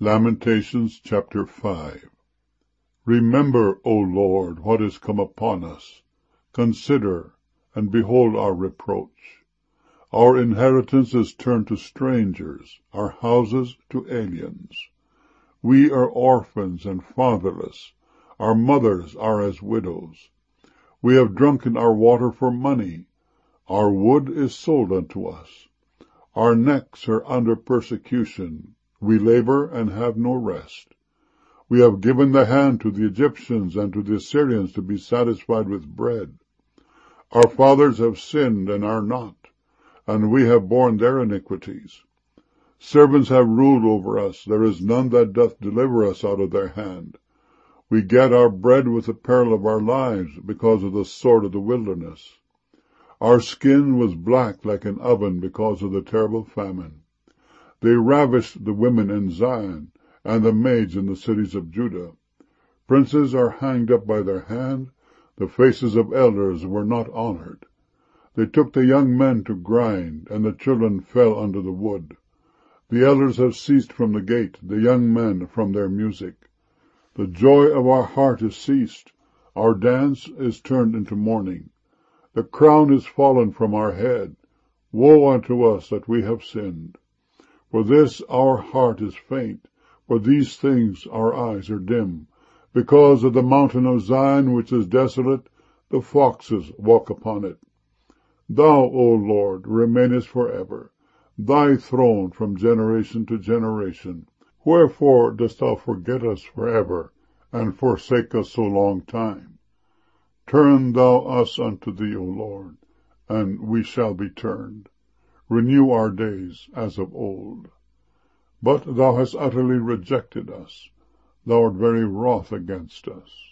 Lamentations chapter 5. Remember, O Lord, what is come upon us. Consider, and behold our reproach. Our inheritance is turned to strangers, our houses to aliens. We are orphans and fatherless. Our mothers are as widows. We have drunken our water for money. Our wood is sold unto us. Our necks are under persecution. We labor and have no rest. We have given the hand to the Egyptians and to the Assyrians to be satisfied with bread. Our fathers have sinned and are not, and we have borne their iniquities. Servants have ruled over us. There is none that doth deliver us out of their hand. We get our bread with the peril of our lives because of the sword of the wilderness. Our skin was black like an oven because of the terrible famine. They ravished the women in Zion, and the maids in the cities of Judah. Princes are hanged up by their hand. The faces of elders were not honored. They took the young men to grind, and the children fell under the wood. The elders have ceased from the gate, the young men from their music. The joy of our heart is ceased. Our dance is turned into mourning. The crown is fallen from our head. Woe unto us that we have sinned. For this our heart is faint, for these things our eyes are dim. Because of the mountain of Zion which is desolate, the foxes walk upon it. Thou, O Lord, remainest forever, thy throne from generation to generation. Wherefore dost thou forget us forever, and forsake us so long time? Turn thou us unto thee, O Lord, and we shall be turned. Renew our days as of old. But thou hast utterly rejected us. Thou art very wroth against us.